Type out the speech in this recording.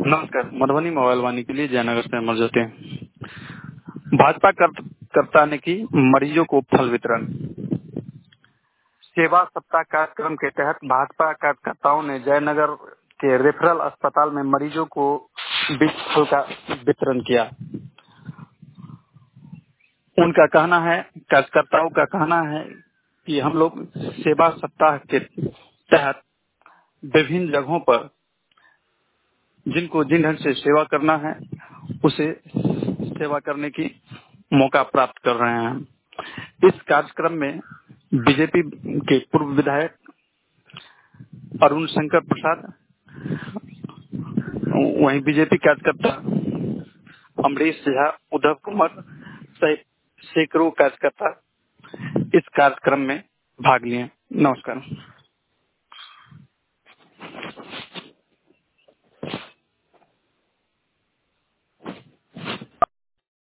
नमस्कार। मधुबनी मोबाइल वाणी के लिए जयनगर से अमर ज्योति। भाजपा कार्यकर्ता ने की मरीजों को फल वितरण। सेवा सप्ताह कार्यक्रम के तहत भाजपा कार्यकर्ताओं ने जयनगर के रेफरल अस्पताल में मरीजों को बीज फल का वितरण किया। उनका कहना है, कार्यकर्ताओं का कहना है कि हम लोग सेवा सप्ताह के तहत विभिन्न जगहों पर जिनको जिन ढंग से सेवा करना है उसे सेवा करने की मौका प्राप्त कर रहे हैं। इस कार्यक्रम में बीजेपी के पूर्व विधायक अरुण शंकर प्रसाद, वहीं बीजेपी कार्यकर्ता अमरीश झा, उद्धव कुमार सहित सैकड़ों कार्यकर्ता इस कार्यक्रम में भाग लिए। नमस्कार।